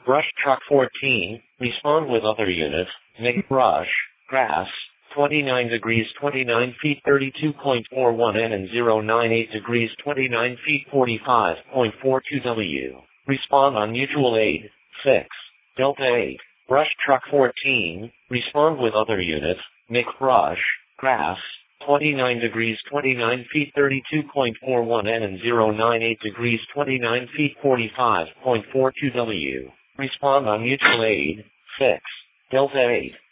Brush truck 14, respond with other units, make brush, grass, 29 degrees 29 feet 32.41 N and 098 degrees 29 feet 45.42 W. Respond on mutual aid, 6, Delta 8. Brush truck 14, respond with other units, make brush, grass, 29 degrees 29 feet 32.41 N and 098 degrees 29 feet 45.42 W. Respond on mutual aid, 6, Delta 8.